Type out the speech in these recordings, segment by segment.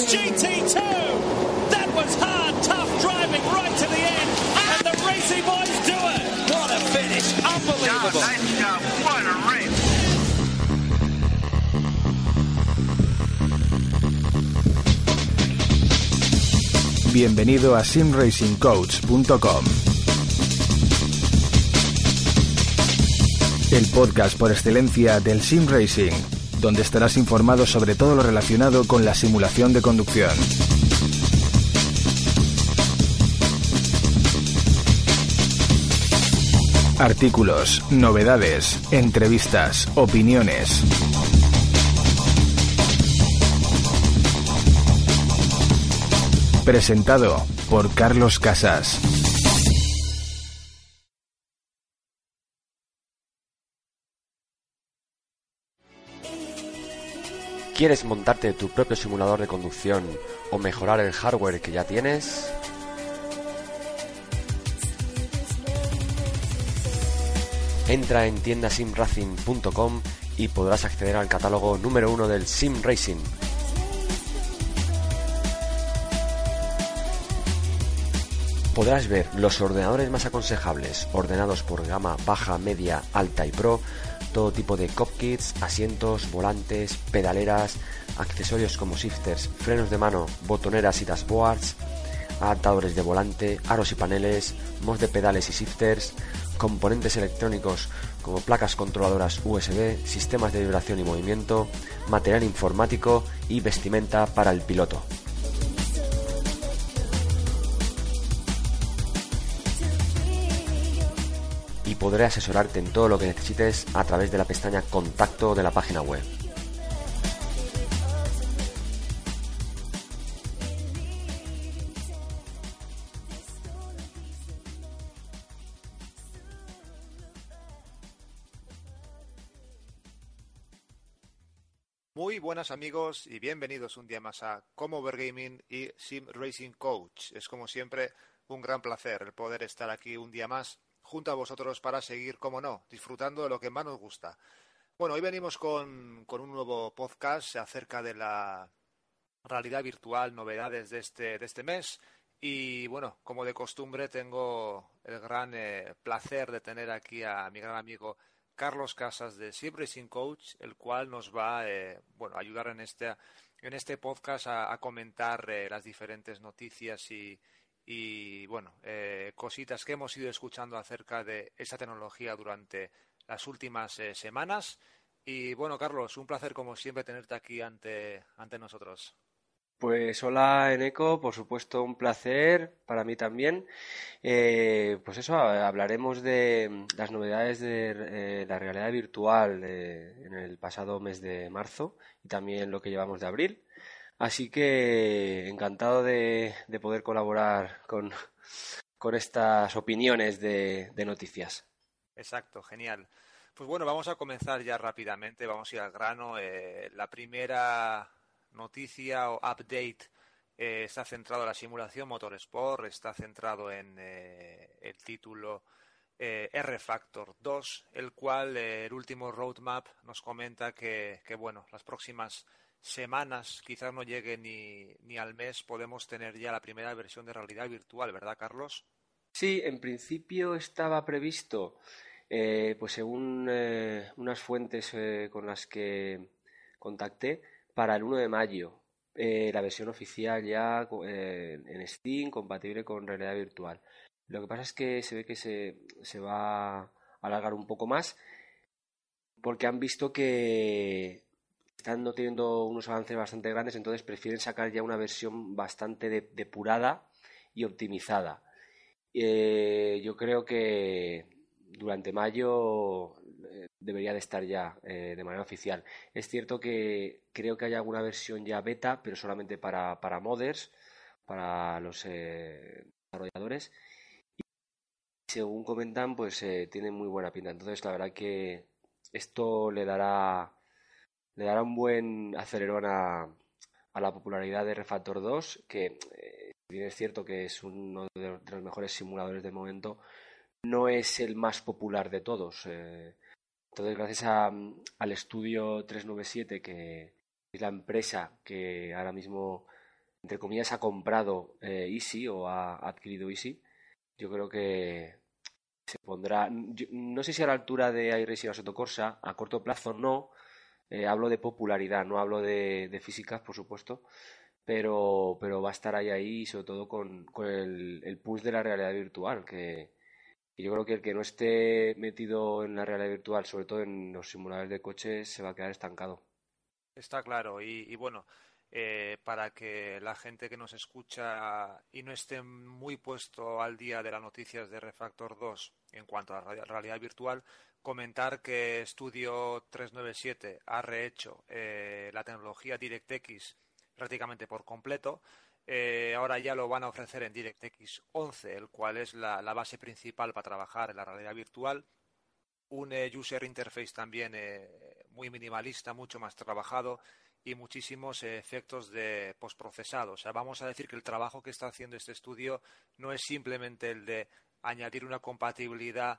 GT2. That was hard, tough driving right to the end, and the Racy boys do it. What a finish! Unbelievable. Nice job. What a race. Bienvenido a simracingcoach.com, el podcast por excelencia del sim racing, donde estarás informado sobre todo lo relacionado con la simulación de conducción. Artículos, novedades, entrevistas, opiniones. Presentado por Carlos Casas. ¿Quieres montarte tu propio simulador de conducción o mejorar el hardware que ya tienes? Entra en tiendasimracing.com y podrás acceder al catálogo número 1 del Sim Racing. Podrás ver los ordenadores más aconsejables, ordenados por gama baja, media, alta y pro, todo tipo de cockpits, asientos, volantes, pedaleras, accesorios como shifters, frenos de mano, botoneras y dashboards, adaptadores de volante, aros y paneles, mods de pedales y shifters, componentes electrónicos como placas controladoras USB, sistemas de vibración y movimiento, material informático y vestimenta para el piloto. Y podré asesorarte en todo lo que necesites a través de la pestaña Contacto de la página web. Muy buenas amigos y bienvenidos un día más a Como Overgaming y Sim Racing Coach. Es como siempre un gran placer el poder estar aquí un día más junto a vosotros para seguir, como no, disfrutando de lo que más nos gusta. Bueno, hoy venimos con un nuevo podcast acerca de la realidad virtual, novedades de este mes. Y bueno, como de costumbre, tengo el gran placer de tener aquí a mi gran amigo Carlos Casas de Sim Racing Coach, el cual nos va a ayudar en este podcast a comentar las diferentes noticias y cositas que hemos ido escuchando acerca de esta tecnología durante las últimas semanas. Y bueno, Carlos, un placer como siempre tenerte aquí ante nosotros. Pues hola Eneco, por supuesto un placer para mí también. Pues eso, hablaremos de las novedades de la realidad virtual en el pasado mes de marzo y también lo que llevamos de abril. Así que encantado de poder colaborar con estas opiniones de noticias. Exacto, genial. Pues bueno, vamos a comenzar ya rápidamente, vamos a ir al grano. La primera noticia o update está centrado en la simulación Motorsport, está centrado en el título R-Factor 2, el cual el último roadmap nos comenta que bueno, las próximas semanas, quizás no llegue ni al mes, podemos tener ya la primera versión de realidad virtual, ¿verdad, Carlos? Sí, en principio estaba previsto, pues según unas fuentes con las que contacté, para el 1 de mayo, la versión oficial ya en Steam, compatible con realidad virtual. Lo que pasa es que se ve que se va a alargar un poco más porque han visto que están no teniendo unos avances bastante grandes, entonces prefieren sacar ya una versión bastante depurada y optimizada. Yo creo que durante mayo debería de estar ya de manera oficial. Es cierto que creo que hay alguna versión ya beta, pero solamente para modders, para los desarrolladores. Y según comentan, pues tiene muy buena pinta. Entonces, la verdad que esto le dará un buen acelerón a la popularidad de Refactor 2, que bien es cierto que es uno de los mejores simuladores del momento, no es el más popular de todos. Entonces, gracias al estudio 397, que es la empresa que ahora mismo entre comillas, ha comprado Easy o ha adquirido Easy, yo creo que se pondrá, no sé si a la altura de iRacing o Assetto Corsa, a corto plazo no, hablo de popularidad, no hablo de físicas, por supuesto, pero va a estar ahí sobre todo con el push de la realidad virtual, que yo creo que el que no esté metido en la realidad virtual, sobre todo en los simuladores de coches, se va a quedar estancado. Está claro, y bueno, para que la gente que nos escucha y no esté muy puesto al día de las noticias de Refactor 2 en cuanto a la realidad virtual, comentar que Studio 397 ha rehecho la tecnología DirectX prácticamente por completo. Ahora ya lo van a ofrecer en DirectX 11, el cual es la base principal para trabajar en la realidad virtual. Un user interface también muy minimalista, mucho más trabajado y muchísimos efectos de postprocesado. O sea, vamos a decir que el trabajo que está haciendo este estudio no es simplemente el de añadir una compatibilidad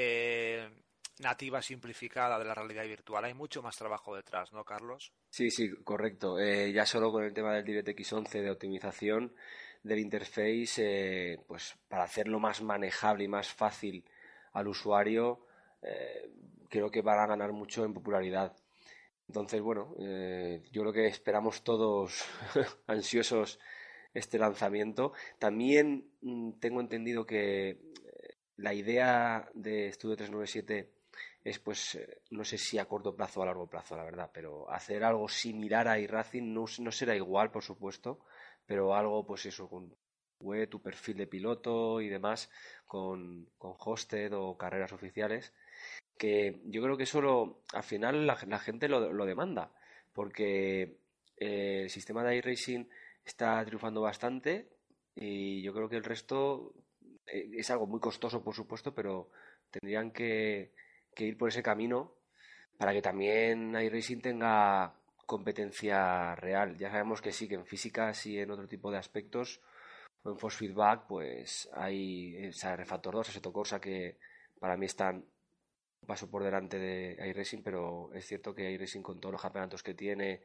nativa simplificada de la realidad virtual. Hay mucho más trabajo detrás, ¿no, Carlos? Sí, sí, correcto. Ya solo con el tema del DirectX 11 de optimización del interface, pues para hacerlo más manejable y más fácil al usuario, creo que van a ganar mucho en popularidad. Entonces, bueno, yo creo que esperamos todos ansiosos este lanzamiento. También tengo entendido que la idea de Studio 397 es, pues, no sé si a corto plazo o a largo plazo, la verdad, pero hacer algo similar a iRacing no será igual, por supuesto, pero algo, pues eso, con web, tu perfil de piloto y demás, con hosted o carreras oficiales, que yo creo que eso al final la gente lo demanda, porque el sistema de iRacing está triunfando bastante y yo creo que el resto es algo muy costoso, por supuesto, pero tendrían que ir por ese camino para que también iRacing tenga competencia real. Ya sabemos que sí, que en físicas y en otro tipo de aspectos, o en force feedback, pues hay esa Refactor 2, Assetto Corsa, que para mí están un paso por delante de iRacing, pero es cierto que iRacing, con todos los campeonatos que tiene,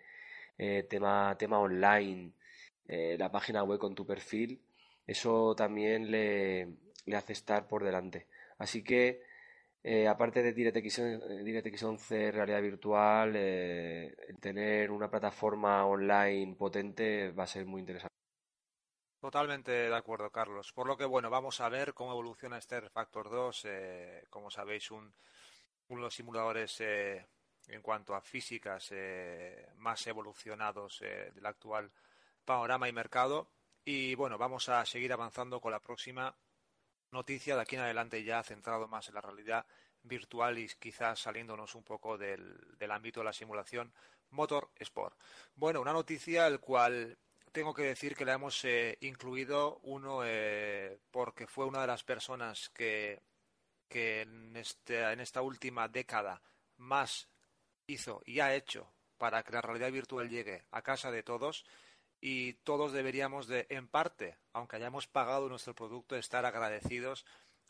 tema online, la página web con tu perfil, eso también le hace estar por delante. Así que, aparte de DirectX 11 realidad virtual, el tener una plataforma online potente va a ser muy interesante. Totalmente de acuerdo, Carlos. Por lo que, bueno, vamos a ver cómo evoluciona este Refactor 2. Como sabéis, uno de los simuladores en cuanto a físicas más evolucionados del actual panorama y mercado. Y bueno, vamos a seguir avanzando con la próxima noticia de aquí en adelante, ya centrado más en la realidad virtual y quizás saliéndonos un poco del ámbito de la simulación Motor Sport. Bueno, una noticia el cual tengo que decir que la hemos incluido porque fue una de las personas que en esta última década más hizo y ha hecho para que la realidad virtual llegue a casa de todos, y todos deberíamos de, en parte, aunque hayamos pagado nuestro producto, estar agradecidos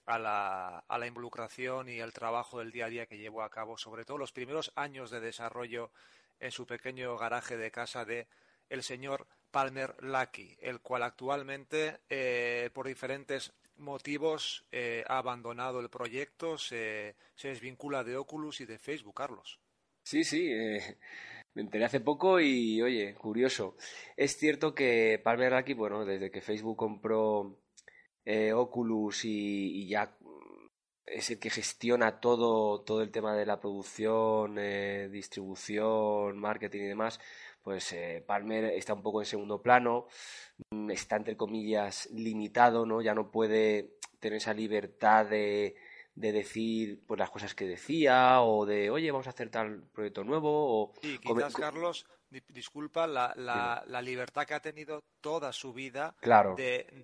a la involucración y el trabajo del día a día que llevó a cabo, sobre todo los primeros años de desarrollo en su pequeño garaje de casa de el señor Palmer Luckey, el cual actualmente, por diferentes motivos, ha abandonado el proyecto, se desvincula de Oculus y de Facebook, Carlos. Sí, sí, me enteré hace poco y, oye, curioso. Es cierto que Palmer Luckey, bueno, desde que Facebook compró Oculus y ya es el que gestiona todo el tema de la producción, distribución, marketing y demás, pues Palmer está un poco en segundo plano, está entre comillas limitado, ¿no? Ya no puede tener esa libertad de decir, pues, las cosas que decía, o de, oye, vamos a hacer tal proyecto nuevo, o Sí, quizás, Carlos, disculpa, dime. la libertad que ha tenido toda su vida Claro,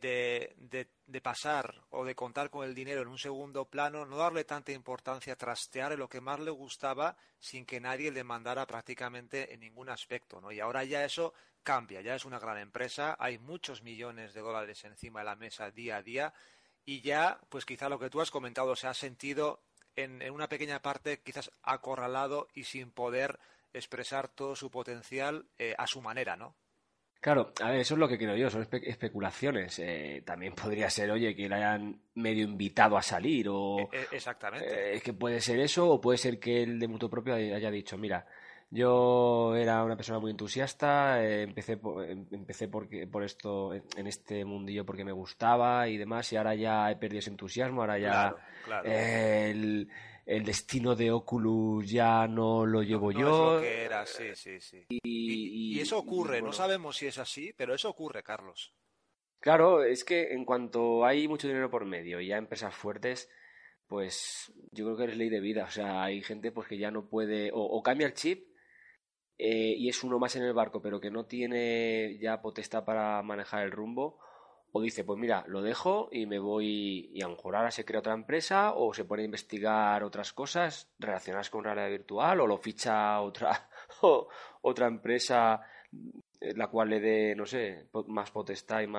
de pasar o de contar con el dinero en un segundo plano, no darle tanta importancia, trastear en lo que más le gustaba sin que nadie le mandara prácticamente en ningún aspecto, ¿no? Y ahora ya eso cambia, ya es una gran empresa, hay muchos millones de dólares encima de la mesa día a día y ya, pues quizá lo que tú has comentado, se ha sentido en una pequeña parte quizás acorralado y sin poder expresar todo su potencial a su manera, ¿no? Claro, a ver, eso es lo que creo yo, son especulaciones. También podría ser, oye, que le hayan medio invitado a salir, o Exactamente. es que puede ser eso, o puede ser que él de mutuo propio haya dicho, mira, yo era una persona muy entusiasta, empecé por esto, en este mundillo porque me gustaba y demás, y ahora ya he perdido ese entusiasmo, ahora ya Claro, claro. eh, el, el destino de Oculus ya no lo No, llevo no es lo yo, que era, sí, sí, sí. Y eso y ocurre, no bueno. sabemos si es así, pero eso ocurre, Carlos. Claro, es que en cuanto hay mucho dinero por medio y ya empresas fuertes, pues yo creo que es ley de vida. O sea, hay gente pues que ya no puede, o cambia el chip y es uno más en el barco, pero que no tiene ya potestad para manejar el rumbo, o dice, pues mira, lo dejo y me voy, y a lo mejor ahora se crea otra empresa o se pone a investigar otras cosas relacionadas con realidad virtual, o lo ficha otra, otra empresa la cual le dé, no sé, más potestad y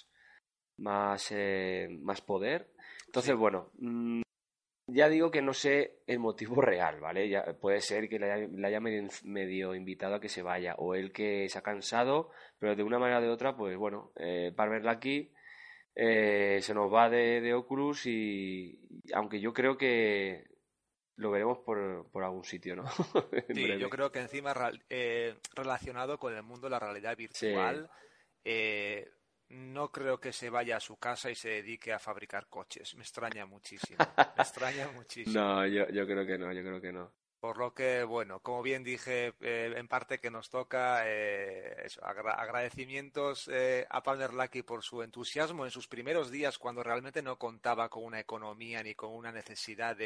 más poder. Entonces, Sí. bueno, ya digo que no sé el motivo real, ¿vale? Ya, puede ser que le haya medio invitado a que se vaya, o él que se ha cansado, pero de una manera o de otra, pues bueno, Palmer Lucky se nos va de Oculus, y aunque yo creo que lo veremos por algún sitio, ¿no? En Sí, yo breve. creo que encima relacionado con el mundo de la realidad Sí. virtual, eh, no creo que se vaya a su casa y se dedique a fabricar coches. Me extraña muchísimo. Me extraña muchísimo. No, yo creo que no, yo creo que no. Por lo que, bueno, como bien dije, en parte que nos toca agradecimientos a Palmer Luckey por su entusiasmo en sus primeros días cuando realmente no contaba con una economía ni con una necesidad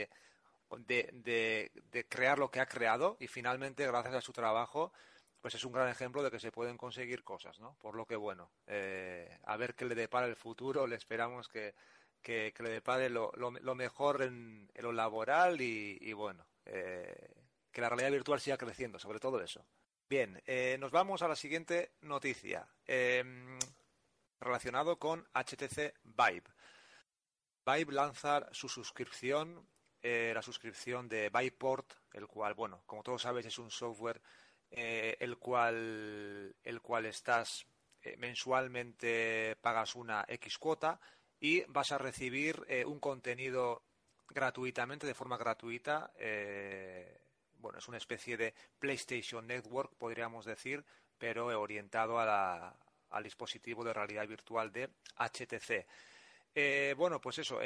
de crear lo que ha creado, y finalmente, gracias a su trabajo, pues es un gran ejemplo de que se pueden conseguir cosas, ¿no? Por lo que, bueno, a ver qué le depara el futuro, le esperamos que le depare lo mejor en lo laboral y bueno, que la realidad virtual siga creciendo, sobre todo eso. Bien, nos vamos a la siguiente noticia, relacionado con HTC Vive. Vive lanza su suscripción, la suscripción de Viveport, el cual, bueno, como todos sabéis, es un software el cual estás mensualmente pagas una X cuota y vas a recibir un contenido gratuitamente, de forma gratuita. Bueno, es una especie de PlayStation Network, podríamos decir, pero orientado al dispositivo de realidad virtual de HTC. Bueno, pues eso,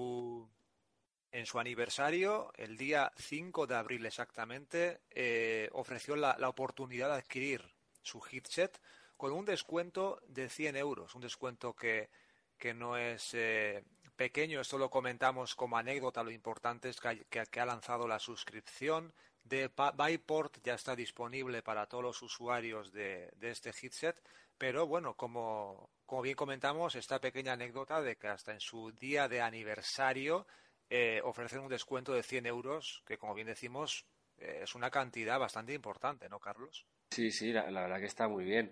en su aniversario, el día 5 de abril exactamente, ofreció la oportunidad de adquirir su headset con un descuento de 100 euros, un descuento que no es pequeño. Esto lo comentamos como anécdota. Lo importante es que ha lanzado la suscripción de Viveport, ya está disponible para todos los usuarios de este headset, pero bueno, como bien comentamos, esta pequeña anécdota de que hasta en su día de aniversario ofrecen un descuento de 100 euros, que como bien decimos, es una cantidad bastante importante, ¿no, Carlos? Sí, sí, la verdad que está muy bien.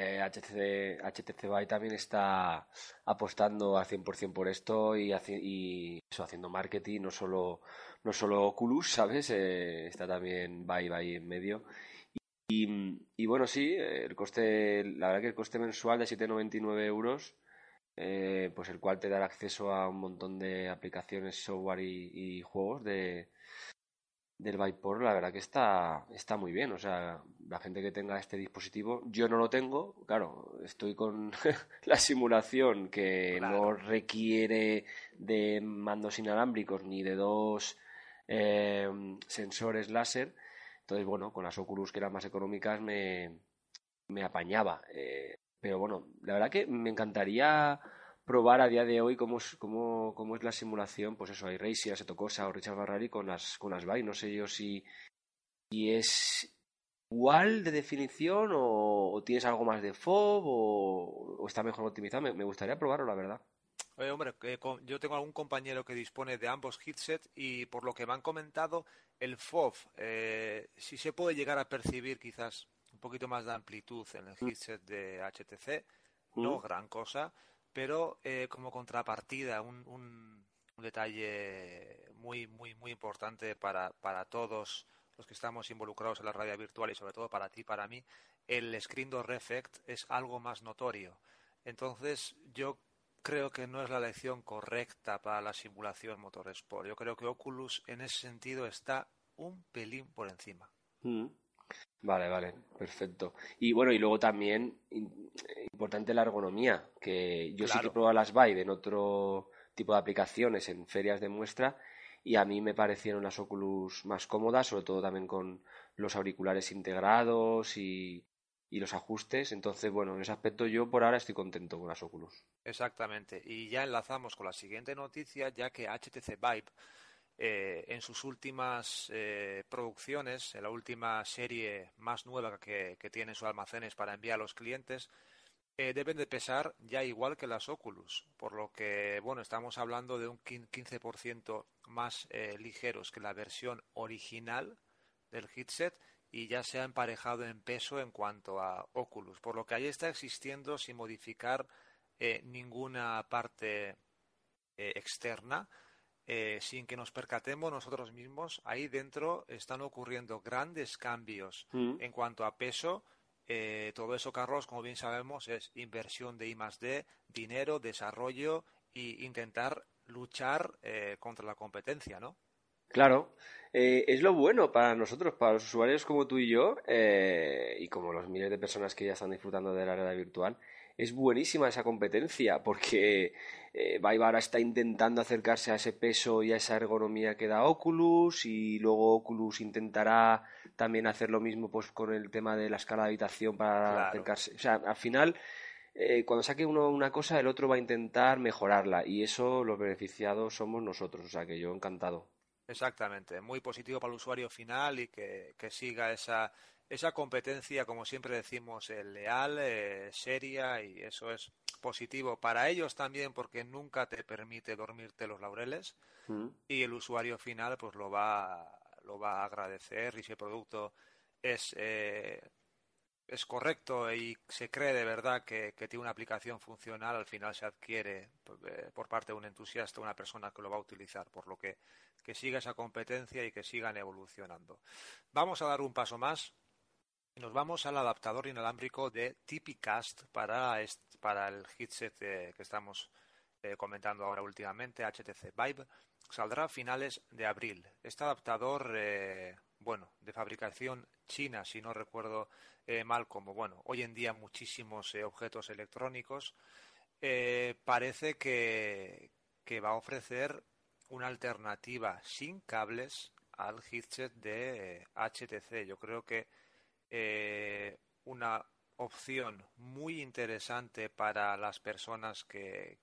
HTC Vive también está apostando al 100% por esto, y eso, haciendo marketing, no solo Oculus, ¿sabes? Está también Vive ahí en medio. Y bueno, sí, la verdad que el coste mensual de 7,99 euros, pues el cual te dará acceso a un montón de aplicaciones, software y juegos del Vipor, la verdad que está muy bien. O sea, la gente que tenga este dispositivo, yo no lo tengo, claro, estoy con la simulación que no Claro. requiere de mandos inalámbricos ni de dos eh, sensores láser. Entonces, bueno, con las Oculus, que eran más económicas, me apañaba. Pero bueno, la verdad que me encantaría probar a día de hoy cómo es la simulación, pues eso, hay Racing, Assetto Corsa o Richard Ferrari con las Vive. No sé yo si es igual de definición, o tienes algo más de FOV, o está mejor optimizado. Me gustaría probarlo, la verdad. Oye, hombre, yo tengo algún compañero que dispone de ambos headsets y por lo que me han comentado, el FOV sí se puede llegar a percibir quizás un poquito más de amplitud en el headset de HTC, ¿Mm? no gran cosa, pero como contrapartida, un detalle muy, muy, muy importante para todos los que estamos involucrados en la realidad virtual y sobre todo para ti y para mí, el screen door effect es algo más notorio. Entonces, yo creo que no es la elección correcta para la simulación motorsport. Yo creo que Oculus en ese sentido está un pelín por encima. Vale, perfecto. Y bueno, y luego también importante la ergonomía, que yo sí que he probado las Vive en otro tipo de aplicaciones, en ferias de muestra, y a mí me parecieron las Oculus más cómodas, sobre todo también con los auriculares integrados y los ajustes. Entonces, bueno, en ese aspecto yo por ahora estoy contento con las Oculus. Exactamente. Y ya enlazamos con la siguiente noticia, ya que HTC Vive en sus últimas producciones, en la última serie más nueva que tiene en sus almacenes para enviar a los clientes, deben de pesar ya igual que las Oculus, por lo que, bueno, estamos hablando de un 15% más ligeros que la versión original del headset y ya se ha emparejado en peso en cuanto a Oculus, por lo que ahí está existiendo sin modificar ninguna parte externa. Sin que nos percatemos nosotros mismos, ahí dentro están ocurriendo grandes cambios en cuanto a peso. Todo eso, Carlos, como bien sabemos, es inversión de I+D, dinero, desarrollo e intentar luchar contra la competencia, ¿no? Claro, es lo bueno para nosotros, para los usuarios como tú y yo, y como los miles de personas que ya están disfrutando de la realidad virtual. Es buenísima esa competencia porque Vive ahora está intentando acercarse a ese peso y a esa ergonomía que da Oculus, y luego Oculus intentará también hacer lo mismo pues con el tema de la escala de habitación para acercarse. O sea, al final, cuando saque uno una cosa, el otro va a intentar mejorarla, y eso los beneficiados somos nosotros. O sea, que yo encantado. Exactamente, muy positivo para el usuario final y que siga esa competencia, como siempre decimos, leal, seria, y eso es positivo para ellos también porque nunca te permite dormirte los laureles y el usuario final pues lo va a agradecer, y si el producto es correcto y se cree de verdad que tiene una aplicación funcional, al final se adquiere por parte de un entusiasta, una persona que lo va a utilizar, por lo que siga esa competencia y que sigan evolucionando. Vamos a dar un paso más y nos vamos al adaptador inalámbrico de TipiCast para el headset que estamos comentando ahora últimamente, HTC Vive. Saldrá a finales de abril. Este adaptador, de fabricación china, si no recuerdo mal, como hoy en día muchísimos objetos electrónicos, parece que va a ofrecer una alternativa sin cables al headset de HTC. Yo creo que una opción muy interesante para las personas que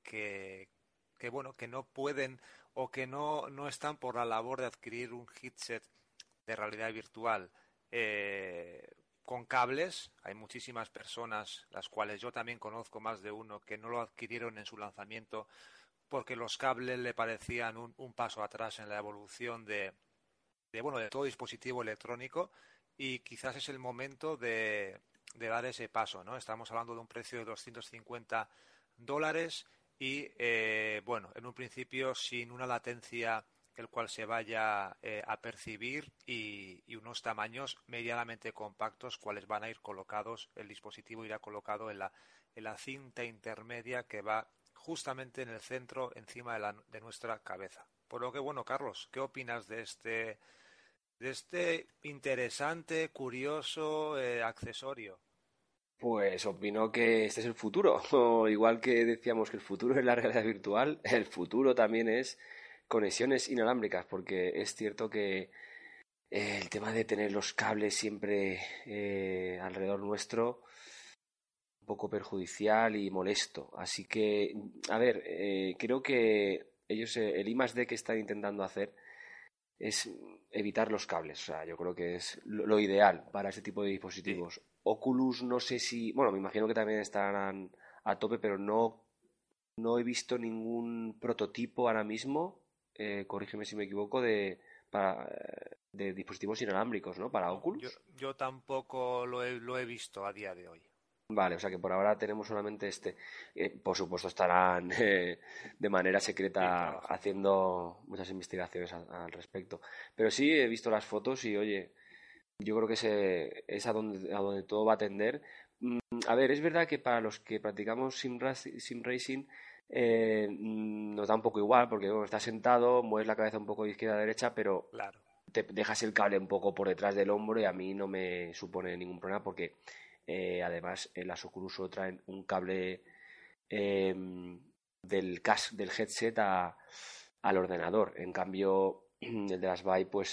no pueden o que no están por la labor de adquirir un headset de realidad virtual con cables. Hay muchísimas personas, las cuales yo también conozco más de uno, que no lo adquirieron en su lanzamiento porque los cables le parecían un paso atrás en la evolución de todo dispositivo electrónico, y quizás es el momento de dar ese paso, ¿no? Estamos hablando de un precio de $250 y, en un principio sin una latencia el cual se vaya a percibir, y unos tamaños medianamente compactos, cuales van a ir colocados, el dispositivo irá colocado en la cinta intermedia que va justamente en el centro, encima de nuestra cabeza. Por lo que, Carlos, ¿qué opinas de este interesante, curioso accesorio? Pues opino que este es el futuro. O igual que decíamos que el futuro es la realidad virtual, el futuro también es conexiones inalámbricas, porque es cierto que el tema de tener los cables siempre alrededor nuestro, un poco perjudicial y molesto. Así que, a ver, creo que ellos, el I+D que están intentando hacer es evitar los cables. O sea, yo creo que es lo ideal para ese tipo de dispositivos. Sí. Oculus no sé si... Bueno, me imagino que también estarán a tope, pero no he visto ningún prototipo ahora mismo, corrígeme si me equivoco, de dispositivos inalámbricos, ¿no? Para Oculus. Yo tampoco lo he visto a día de hoy. Vale, o sea que por ahora tenemos solamente este. Por supuesto estarán de manera secreta haciendo muchas investigaciones al respecto. Pero sí he visto las fotos y, oye, yo creo que es a donde todo va a tender. A ver, es verdad que para los que practicamos sim racing nos da un poco igual, porque bueno, estás sentado, mueves la cabeza un poco de izquierda a derecha, pero Claro. te dejas el cable un poco por detrás del hombro y a mí no me supone ningún problema porque además las Oculus traen un cable eh, del headset al ordenador. En cambio, el de las Vive pues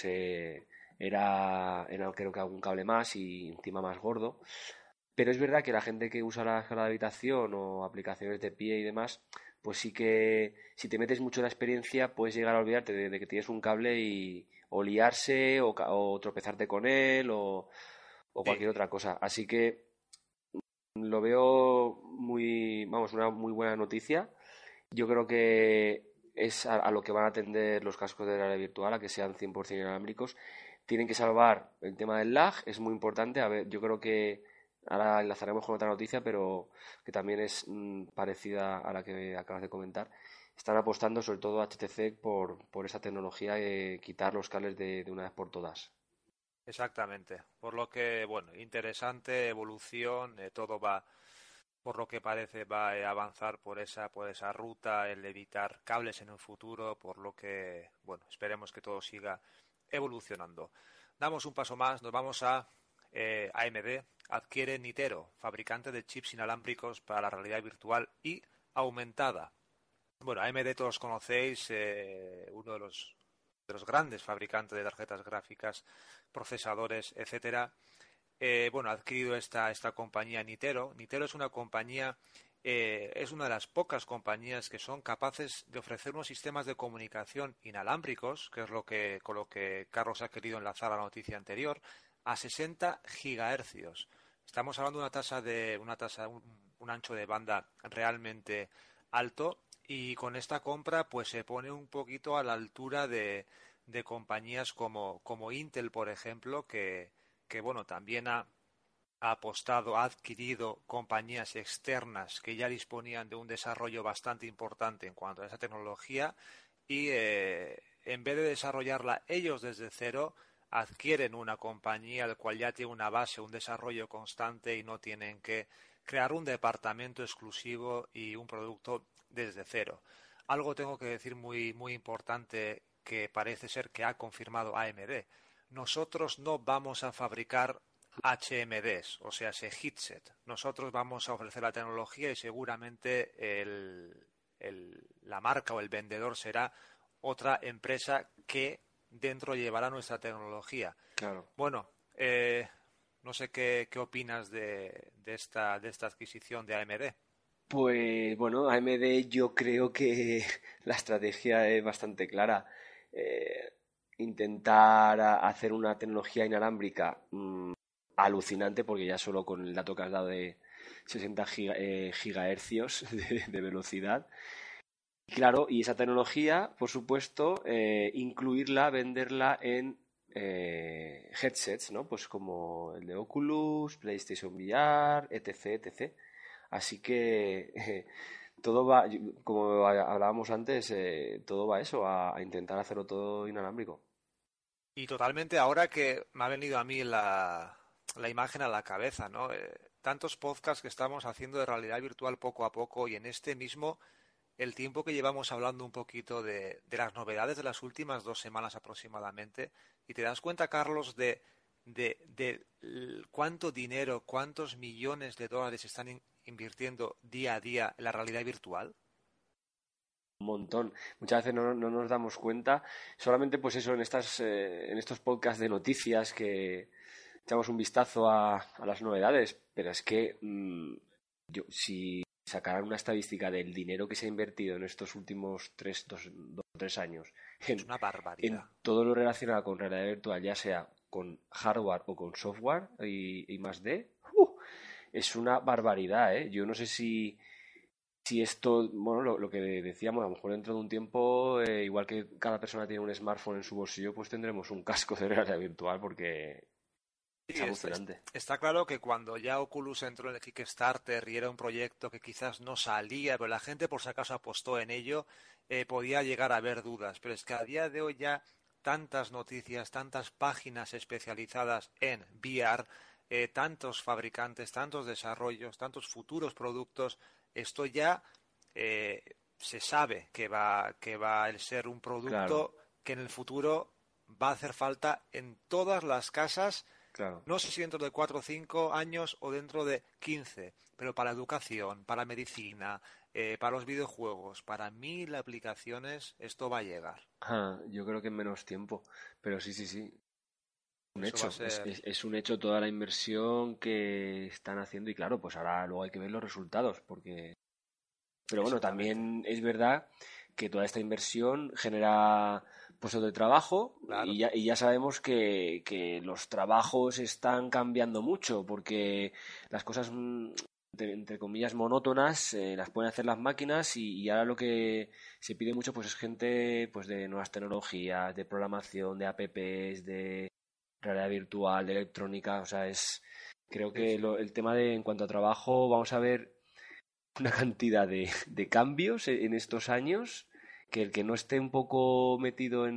era creo que algún cable más y encima más gordo. Pero es verdad que la gente que usa la escala de habitación o aplicaciones de pie y demás, pues sí que si te metes mucho en la experiencia puedes llegar a olvidarte de que tienes un cable y o liarse o tropezarte con él o Sí, cualquier otra cosa. Así que lo veo una muy buena noticia. Yo creo que es a lo que van a atender los cascos de realidad virtual, a que sean 100% inalámbricos. Tienen que salvar el tema del lag, es muy importante. A ver, yo creo que ahora enlazaremos con otra noticia, pero que también es parecida a la que acabas de comentar. Están apostando, sobre todo HTC, por esa tecnología de quitar los cables de una vez por todas. exactamente. Por lo que, bueno, interesante evolución, todo va, por lo que parece, va a avanzar por esa ruta, el evitar cables en un futuro, por lo que, bueno, esperemos que todo siga evolucionando. Damos un paso más, nos vamos a AMD, adquiere Nitero, fabricante de chips inalámbricos para la realidad virtual y aumentada. Bueno, AMD todos conocéis, uno de los grandes fabricantes de tarjetas gráficas, procesadores, etcétera. Bueno, ha adquirido esta compañía Nitero. Nitero es una compañía, es una de las pocas compañías que son capaces de ofrecer unos sistemas de comunicación inalámbricos, que es con lo que Carlos ha querido enlazar a la noticia anterior, a 60 gigahercios. Estamos hablando de un ancho de banda realmente alto y con esta compra pues se pone un poquito a la altura de compañías como Intel, por ejemplo, que bueno, también ha apostado, ha adquirido compañías externas que ya disponían de un desarrollo bastante importante en cuanto a esa tecnología y en vez de desarrollarla ellos desde cero, adquieren una compañía al cual ya tiene una base, un desarrollo constante y no tienen que crear un departamento exclusivo y un producto desde cero. Algo tengo que decir muy importante que parece ser que ha confirmado AMD. Nosotros no vamos a fabricar HMDs, o sea, ese headset. Nosotros vamos a ofrecer la tecnología y seguramente la marca o el vendedor será otra empresa que dentro llevará nuestra tecnología. Claro. Bueno, no sé qué opinas de esta adquisición de AMD. Pues bueno, AMD yo creo que la estrategia es bastante clara. Eh, Intentar hacer una tecnología inalámbrica alucinante, porque ya solo con el dato que has dado de 60 gigahercios de velocidad. Claro, y esa tecnología, por supuesto, incluirla, venderla en headsets, ¿no? Pues como el de Oculus, PlayStation VR, etc, etc. Así que todo va, como hablábamos antes, todo va a eso, a intentar hacerlo todo inalámbrico. Y totalmente ahora que me ha venido a mí la imagen a la cabeza, ¿no? Tantos podcasts que estamos haciendo de realidad virtual poco a poco y en este mismo el tiempo que llevamos hablando un poquito de las novedades de las últimas 2 semanas aproximadamente y te das cuenta, Carlos, de cuánto dinero, cuántos millones de dólares están invirtiendo día a día en la realidad virtual. Un montón. Muchas veces no nos damos cuenta. Solamente pues eso, en estos podcasts de noticias que echamos un vistazo a las novedades. Pero es que si sacaran una estadística del dinero que se ha invertido en estos últimos 3 años Es una en barbaridad. todo lo relacionado con realidad virtual, ya sea con hardware o con software y más de, es una barbaridad, ¿eh? Yo no sé si esto, bueno, lo que decíamos, a lo mejor dentro de un tiempo, igual que cada persona tiene un smartphone en su bolsillo, pues tendremos un casco de realidad virtual porque es Sí, alucinante. está claro que cuando ya Oculus entró en el Kickstarter y era un proyecto que quizás no salía, pero la gente por si acaso apostó en ello, podía llegar a haber dudas. Pero es que a día de hoy ya tantas noticias, tantas páginas especializadas en VR, tantos fabricantes, tantos desarrollos, tantos futuros productos. Esto ya se sabe que va a ser un producto Claro. que en el futuro va a hacer falta en todas las casas. Claro. No sé si dentro de 4 o 5 años o dentro de 15, pero para educación, para medicina, para los videojuegos, para 1000 aplicaciones, esto va a llegar. Yo creo que en menos tiempo, pero sí, sí, sí. Un Eso va hecho, a ser... es un hecho toda la inversión que están haciendo y claro, pues ahora luego hay que ver los resultados, porque... Pero bueno, Exactamente. también es verdad que toda esta inversión genera puestos de trabajo Claro. y ya sabemos que los trabajos están cambiando mucho porque las cosas, entre comillas, monótonas, las pueden hacer las máquinas y ahora lo que se pide mucho pues es gente pues de nuevas tecnologías, de programación, de apps, de realidad virtual, de electrónica, o sea, creo Sí, que sí. el tema de en cuanto a trabajo vamos a ver una cantidad de cambios en estos años que el que no esté un poco metido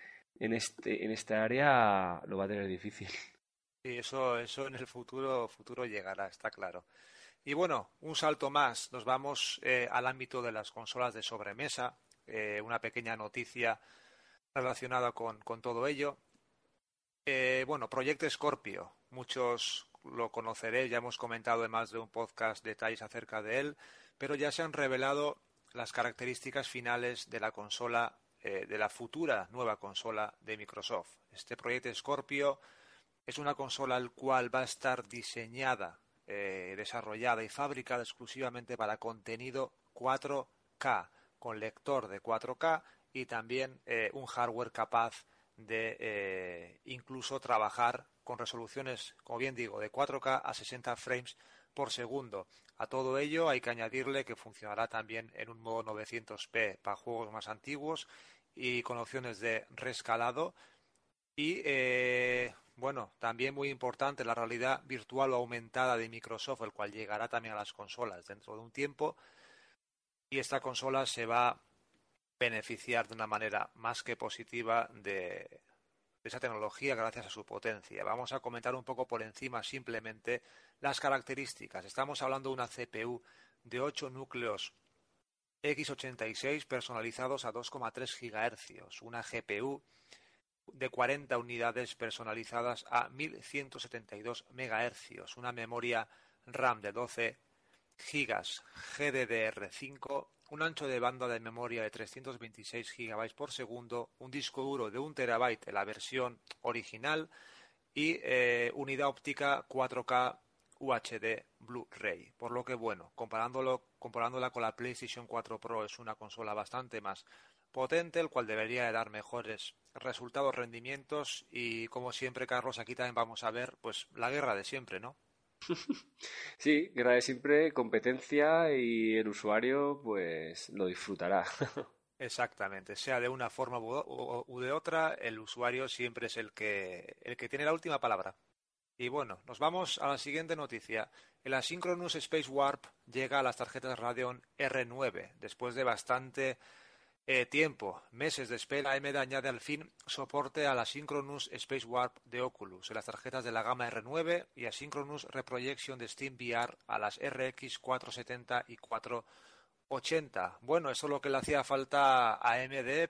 en esta área lo va a tener difícil. Sí, eso en el futuro llegará, está claro. Y bueno, un salto más, nos vamos al ámbito de las consolas de sobremesa, una pequeña noticia relacionada con todo ello. Bueno, Project Scorpio, muchos lo conoceréis, ya hemos comentado en más de un podcast detalles acerca de él, pero ya se han revelado las características finales de la consola, de la futura nueva consola de Microsoft. Este Project Scorpio es una consola al cual va a estar diseñada, desarrollada y fabricada exclusivamente para contenido 4K, con lector de 4K y también un hardware capaz de incluso trabajar con resoluciones, como bien digo, de 4K a 60 frames por segundo. A todo ello hay que añadirle que funcionará también en un modo 900p para juegos más antiguos y con opciones de rescalado y bueno, también muy importante la realidad virtual o aumentada de Microsoft, el cual llegará también a las consolas dentro de un tiempo y esta consola se va a beneficiar de una manera más que positiva de esa tecnología gracias a su potencia. Vamos a comentar un poco por encima simplemente las características. Estamos hablando de una CPU de 8 núcleos x86 personalizados a 2,3 GHz, una GPU de 40 unidades personalizadas a 1172 MHz, una memoria RAM de 12 GB GDDR5, un ancho de banda de memoria de 326 GB por segundo, un disco duro de 1 TB en la versión original y unidad óptica 4K UHD Blu-ray. Por lo que, bueno, comparándola con la PlayStation 4 Pro es una consola bastante más potente, el cual debería de dar mejores resultados, rendimientos y, como siempre, Carlos, aquí también vamos a ver pues la guerra de siempre, ¿no? Sí, guerra de siempre, competencia y el usuario pues lo disfrutará. Exactamente, sea de una forma u de otra, el usuario siempre es el que tiene la última palabra. Y bueno, nos vamos a la siguiente noticia. El Asynchronous Space Warp llega a las tarjetas Radeon R9. Después de bastante tiempo, meses de espera, AMD añade al fin soporte al Asynchronous Space Warp de Oculus en las tarjetas de la gama R9 y Asynchronous Reprojection de Steam VR a las RX 470 y 480. Bueno, eso es lo que le hacía falta a AMD,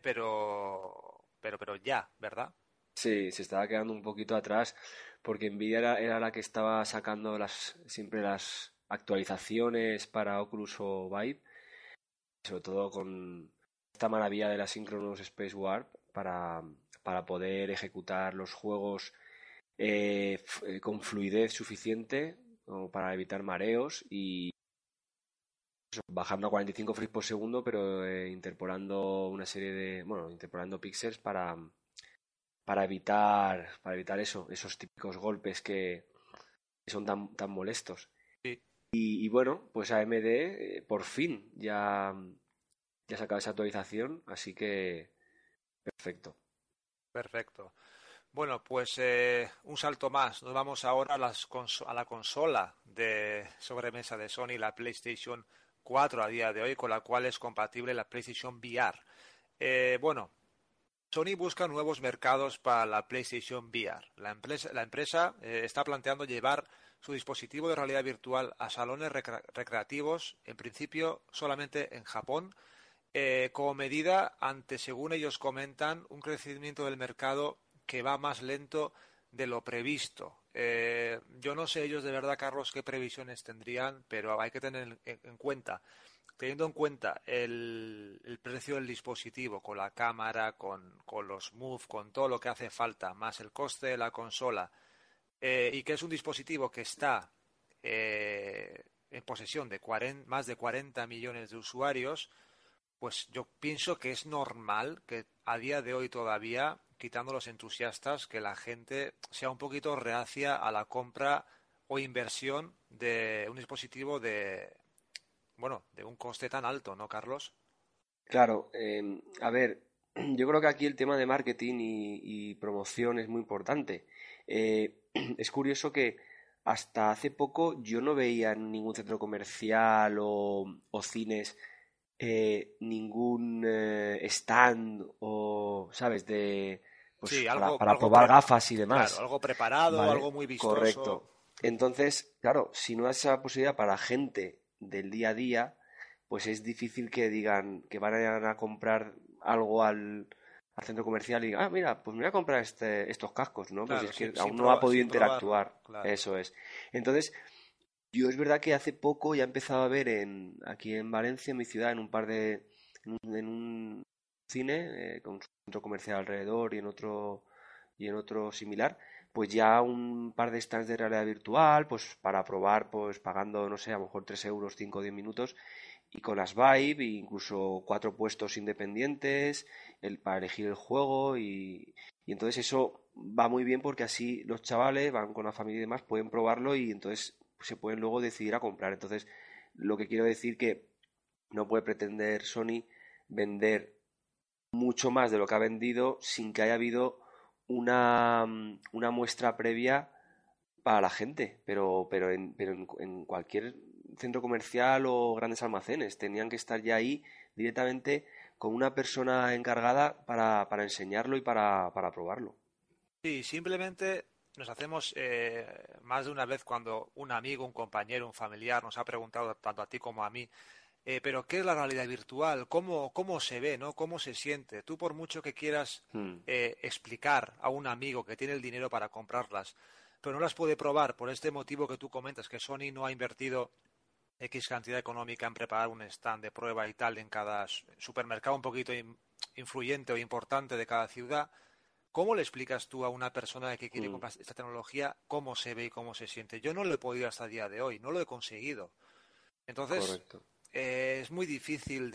pero ya, ¿verdad? Sí, se estaba quedando un poquito atrás porque Nvidia era la que estaba sacando siempre las actualizaciones para Oculus o Vive, sobre todo con esta maravilla de la Synchronous Space Warp para poder ejecutar los juegos con fluidez suficiente como para evitar mareos y eso, bajando a 45 frames por segundo, pero interpolando una serie interpolando píxeles para evitar esos típicos golpes que son tan molestos. Sí, Y bueno, pues AMD por fin ya ha sacado esa actualización, así que perfecto. perfecto. Bueno, pues un salto más. Nos vamos ahora a a la consola de sobremesa de Sony, la PlayStation 4 a día de hoy, con la cual es compatible la PlayStation VR. Bueno, Sony busca nuevos mercados para la PlayStation VR. La empresa está planteando llevar su dispositivo de realidad virtual a salones recreativos, en principio solamente en Japón, como medida ante, según ellos comentan, un crecimiento del mercado que va más lento de lo previsto. Yo no sé ellos de verdad, Carlos, qué previsiones tendrían, pero hay que tener en cuenta, teniendo en cuenta el precio del dispositivo, con la cámara, con los Move, con todo lo que hace falta, más el coste de la consola, y que es un dispositivo que está en posesión de más de 40 millones de usuarios, pues yo pienso que es normal que a día de hoy todavía, quitando los entusiastas, que la gente sea un poquito reacia a la compra o inversión de un dispositivo de un coste tan alto, ¿no, Carlos? Claro, a ver, yo creo que aquí el tema de marketing y promoción es muy importante. Es curioso que hasta hace poco yo no veía en ningún centro comercial o cines ningún stand o, ¿sabes? Pues Sí, para probar gafas y claro, demás. algo preparado, ¿Vale? algo muy vistoso. Correcto. Entonces, claro, si no hay esa posibilidad para gente del día a día, pues es difícil que digan que van a comprar algo al centro comercial y digan, ah, mira, pues me voy a comprar estos cascos, ¿no? Pues Claro, es que sin aún no ha podido sin probarlo, interactuar. claro. Eso es. Entonces, yo es verdad que hace poco ya he empezado a ver aquí en Valencia, en mi ciudad, en un cine, con un centro comercial alrededor y en otro similar, pues ya un par de stands de realidad virtual, pues para probar, pues pagando, no sé, a lo mejor 3 euros, 5 o 10 minutos, y con las Vive, e incluso 4 puestos independientes, para elegir el juego, y entonces eso va muy bien porque así los chavales van con la familia y demás, pueden probarlo y entonces se pueden luego decidir a comprar. Entonces, lo que quiero decir que no puede pretender Sony vender mucho más de lo que ha vendido sin que haya habido una muestra previa para la gente, pero en cualquier centro comercial o grandes almacenes tenían que estar ya ahí directamente con una persona encargada para enseñarlo y para probarlo. Sí, simplemente nos hacemos más de una vez cuando un amigo, un compañero, un familiar nos ha preguntado tanto a ti como a mí, pero ¿qué es la realidad virtual? ¿Cómo se ve, ¿no? ¿Cómo se siente? Tú por mucho que quieras Hmm. explicar a un amigo que tiene el dinero para comprarlas, pero no las puede probar por este motivo que tú comentas, que Sony no ha invertido X cantidad económica en preparar un stand de prueba y tal en cada supermercado un poquito influyente o importante de cada ciudad. ¿Cómo le explicas tú a una persona que quiere Hmm. comprar esta tecnología cómo se ve y cómo se siente? Yo no lo he podido hasta el día de hoy, no lo he conseguido. Entonces, Correcto. es muy difícil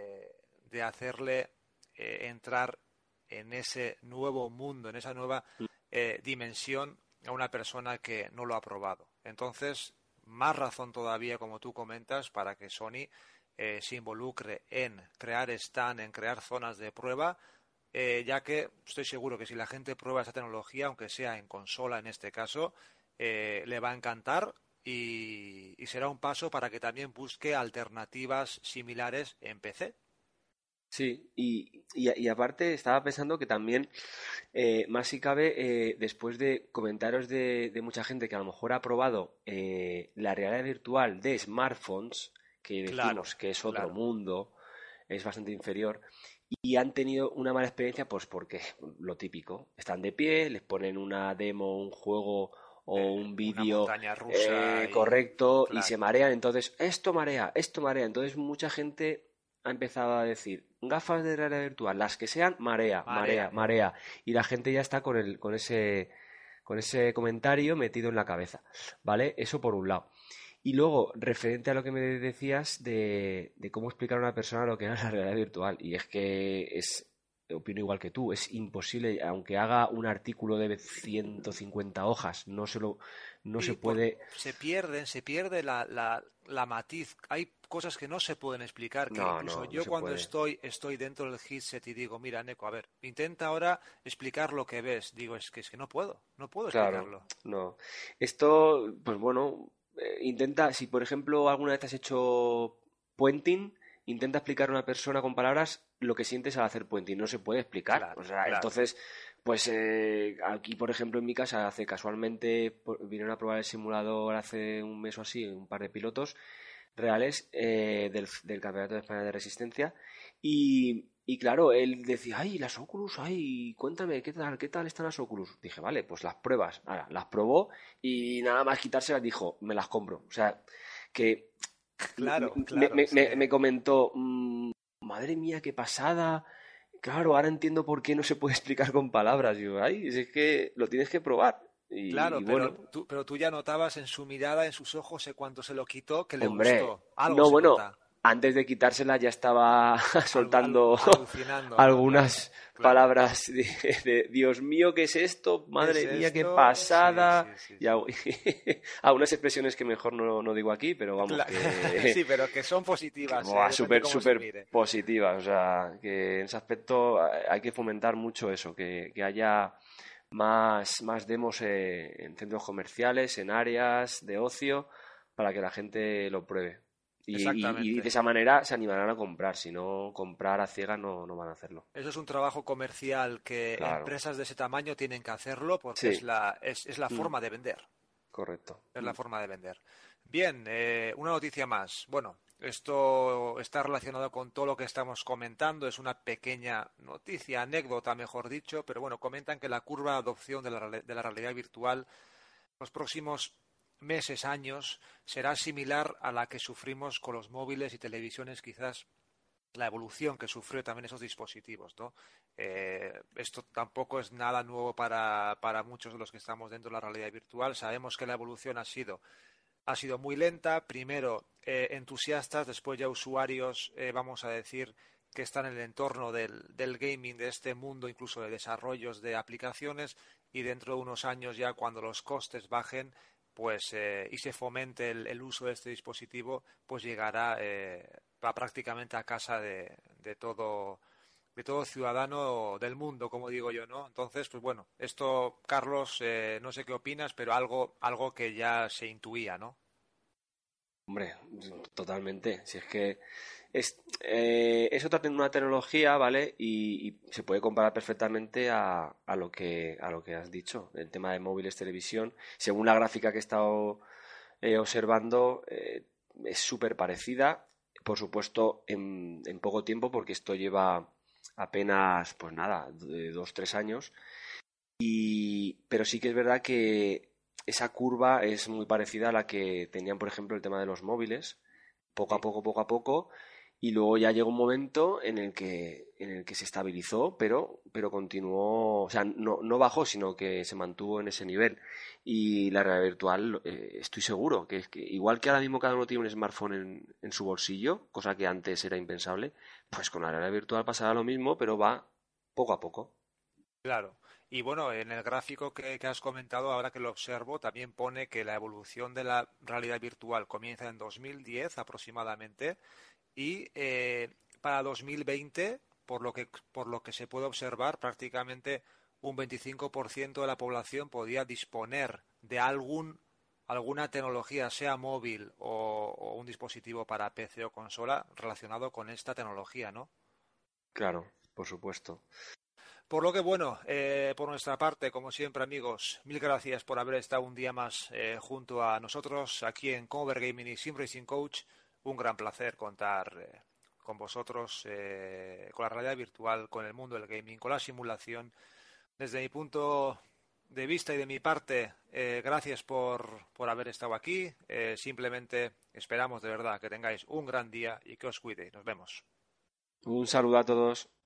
de hacerle entrar en ese nuevo mundo, en esa nueva dimensión a una persona que no lo ha probado. Entonces, más razón todavía, como tú comentas, para que Sony se involucre en crear stand, en crear zonas de prueba, ya que estoy seguro que si la gente prueba esa tecnología, aunque sea en consola en este caso, le va a encantar y será un paso para que también busque alternativas similares en PC. Sí, y aparte estaba pensando que también, más si cabe, después de comentarios de mucha gente que a lo mejor ha probado la realidad virtual de smartphones, que Claro, decimos que es otro claro. mundo, es bastante inferior, y han tenido una mala experiencia, pues porque lo típico, están de pie, les ponen una demo, un juego o un Una vídeo montaña rusa y... correcto y se Claro, marean, entonces esto marea, entonces mucha gente ha empezado a decir gafas de realidad virtual, las que sean, marea, marea, marean. marea, y la gente ya está con ese comentario metido en la cabeza, ¿vale? Eso por un lado. Y luego, referente a lo que me decías de cómo explicar a una persona lo que es la realidad virtual, y es que opino igual que tú, es imposible, aunque haga un artículo de 150 hojas, no se Y puede. se pierde la matiz. Hay cosas que no se pueden explicar, que No, incluso no, no yo se cuando puede. estoy dentro del headset y digo, mira, Neko, a ver, intenta ahora explicar lo que ves. Digo, es que no puedo Claro, explicarlo. no. Esto, pues bueno, intenta, si por ejemplo alguna vez has hecho puenting, intenta explicar a una persona con palabras lo que sientes al hacer puente y no se puede explicar. Claro, O sea, claro. entonces, pues aquí, por ejemplo, en mi casa, hace casualmente, vinieron a probar el simulador hace un mes o así, un par de pilotos reales del Campeonato de España de Resistencia y claro, él decía, ay, las Oculus, ay, cuéntame, qué tal están las Oculus? Dije, vale, pues las pruebas. Ahora, las probó y nada más quitárselas dijo, me las compro. O sea, que Claro, me, claro. me- Es me- me que, comentó, madre mía, qué pasada. Claro, ahora entiendo por qué no se puede explicar con palabras. Y yo, ay, es que lo tienes que probar. Y claro, bueno, pero tú ya notabas en su mirada, en sus ojos, cuando se lo quitó, que le hombre, gustó. Algo no, se bueno, nota. antes de quitársela ya estaba soltando Alucinando, ¿no? Claro, algunas claro. palabras de, Dios mío, ¿qué es esto? ¿Qué es Madre mía, qué esto? Sí, pasada. sí, sí, Y sí. algunas expresiones que mejor no digo aquí, pero vamos, Cla- que, Sí, pero que son que, positivas, buah, depende súper, cómo se súper mire. positivas. O sea, que en ese aspecto hay que fomentar mucho eso, que haya más demos en centros comerciales, en áreas de ocio, para que la gente lo pruebe. Y de Exactamente. esa manera se animarán a comprar, si no, comprar a ciegas no van a hacerlo. Eso es un trabajo comercial que Claro. empresas de ese tamaño tienen que hacerlo porque Sí, es la mm, forma de vender. correcto. Es la forma de vender. Bien, una noticia más. Bueno, esto está relacionado con todo lo que estamos comentando. Es una pequeña noticia, anécdota, mejor dicho, pero bueno, comentan que la curva de adopción de la realidad virtual los próximos meses, años, será similar a la que sufrimos con los móviles y televisiones, quizás la evolución que sufrió también esos dispositivos, ¿no? Esto tampoco es nada nuevo para muchos de los que estamos dentro de la realidad virtual. Sabemos que la evolución ha sido muy lenta. Primero entusiastas, después ya usuarios, vamos a decir, que están en el entorno del gaming, de este mundo, incluso de desarrollos de aplicaciones, y dentro de unos años ya cuando los costes bajen, pues y se fomente el uso de este dispositivo, pues llegará va prácticamente a casa de todo ciudadano del mundo, como digo yo, ¿no? Entonces, pues bueno, esto, Carlos, no sé qué opinas, pero algo que ya se intuía, ¿no? Hombre, totalmente. Si es que es una tecnología, ¿vale? Y se puede comparar perfectamente a lo que has dicho, el tema de móviles, televisión. Según la gráfica que he estado observando, es súper parecida. Por supuesto, en poco tiempo, porque esto lleva apenas, pues nada, de 2, 3 años. Pero sí que es verdad que esa curva es muy parecida a la que tenían, por ejemplo, el tema de los móviles, Sí, poco a poco, y luego ya llegó un momento en el que se estabilizó, pero continuó, o sea, no bajó, sino que se mantuvo en ese nivel. Y la realidad virtual, estoy seguro que es que igual que ahora mismo cada uno tiene un smartphone en su bolsillo, cosa que antes era impensable, pues con la realidad virtual pasará lo mismo, pero va poco a poco. claro. Y bueno, en el gráfico que has comentado, ahora que lo observo, también pone que la evolución de la realidad virtual comienza en 2010 aproximadamente y para 2020, por lo que se puede observar, prácticamente un 25% de la población podía disponer de alguna tecnología, sea móvil o un dispositivo para PC o consola relacionado con esta tecnología, ¿no? Claro, por supuesto. Por lo que bueno, por nuestra parte, como siempre amigos, mil gracias por haber estado un día más junto a nosotros aquí en Cover Gaming y Sim Racing Coach. Un gran placer contar con vosotros, con la realidad virtual, con el mundo del gaming, con la simulación. Desde mi punto de vista y de mi parte, gracias por haber estado aquí. Simplemente esperamos de verdad que tengáis un gran día y que os cuide. Nos vemos. Un saludo a todos.